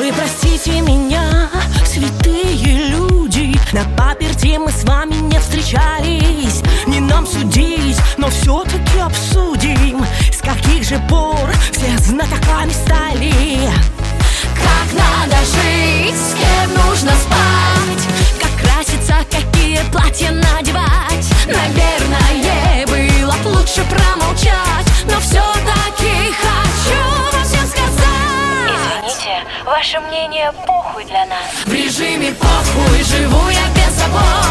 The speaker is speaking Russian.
Вы простите меня, святые люди, на паперти мы с вами не встречались. Не нам судить, но все-таки обсудим, с каких же пор все знатоками стали. Как надо жить, с кем нужно спать, как краситься, какие платья надевать. Наверное, было б лучше промолчать, но все-таки хочу вам всем сказать. Извините, ваше мнение похуй для нас. В режиме похуй живу я без забот.